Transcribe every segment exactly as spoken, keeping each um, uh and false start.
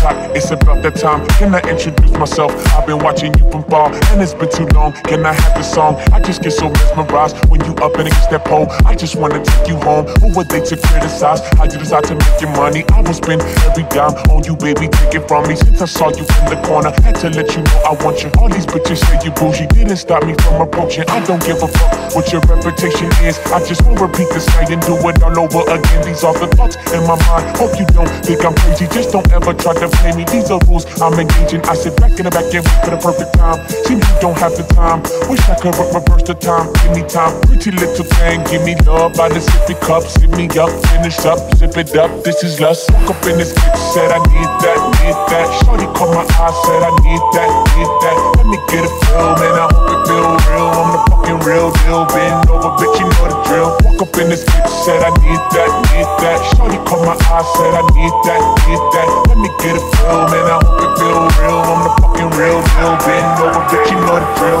hot, it's about that time. Can I introduce myself? I've been watching you from far, and it's been too long. Can I have the song? I just get so mesmerized when you up and against that pole. I just wanna take you home. Who were they to criticize? How you decide to make your money? I will spend every dime on you, baby. Take it from me. Since I saw you in the corner, had to let you know I want you. All these bitches say you bougie, didn't stop me from approaching. I don't give a fuck what your reputation is. I just won't repeat this night and do it all over again. These are the thoughts in my mind. Hope you don't think I'm crazy. Just don't ever try to play me. These are rules I'm engaging. I sit back in the back and wait for the perfect time. Seems you don't have the time. Wish I could reverse the time. Give me time, pretty little thing. Give me love by the sippy cup. Sip me up, finish up, zip it up. This is lust. Woke up in this bitch, said I need that, need that. Shorty caught my eye, said I need that, need that. Let me get a feel, man. I hope it feel real. I'm the fucking real deal. Bend over, bitch, you know the drill. Woke up in this bitch, said I need that, need that. Shorty caught my eye, said I need that, need that. Let me get a feel, man. I hope it feel real. I'm the fucking real deal. Bend over, bitch, you know the drill.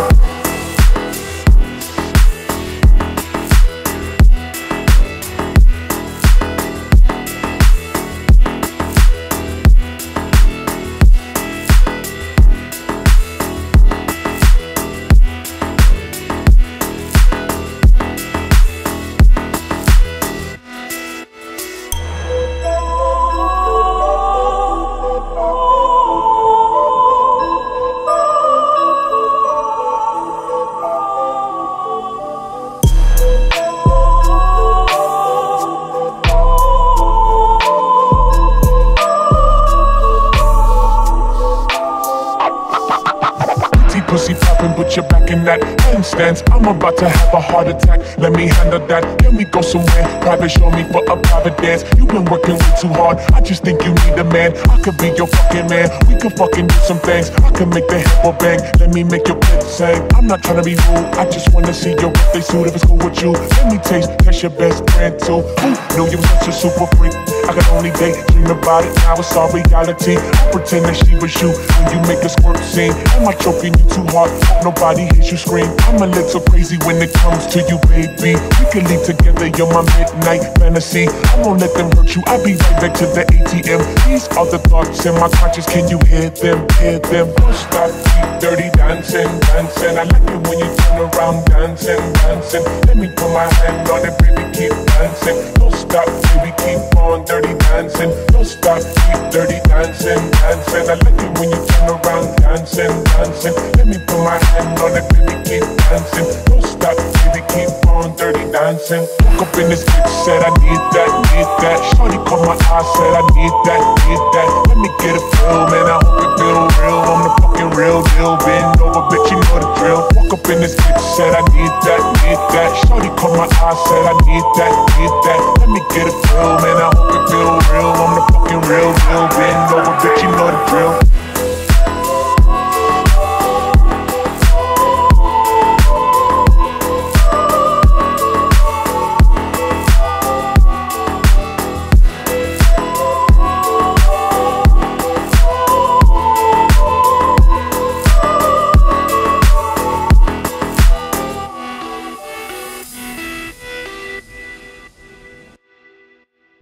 Pussy poppin', but you're back in that handstands. I'm about to have a heart attack. Let me handle that. Can we go somewhere private? Show me for a private dance. You've been working way too hard. I just think you need a man. I could be your fucking man. We could fucking do some things. I could make the hip hop bang. Let me make your pit sing. I'm not trying to be rude. I just wanna see your birthday suit if it's cool with you. Let me taste, test your best friend too. Ooh, knew you were such a super freak. I could only daydream about it. Now it's all reality. I pretend that she was you when you make a squirt scene. Am I choking you too hard? Hope nobody hears you scream. I'm a little crazy when it comes to you, baby. We can leave together, you're my midnight fantasy. I won't let them hurt you, I'll be right back to the A T M. These are the thoughts in my conscience, can you hear them, hear them? Don't stop, keep dirty dancing, dancing. I like it when you turn around dancing, dancing. Let me put my hand on it, baby, keep dancing. Don't stop, baby, keep on dirty dancing. Don't stop, keep dirty dancing, dancing. I like it when you turn around dancing, dancing. Let me put my hand on it, baby, keep dancing. Don't stop, baby, keep on dirty dancing. Woke up in this bitch, said I need that, need that. Shorty caught my eye, said I need that, need that. Let me get a feel, man, I hope it feel real. I'm the fucking real deal. Bend over, bitch, you know the drill. Woke up in this bitch, said I need that, need that. Shorty caught my eye, said I need that, need that. Let me get a feel, man, I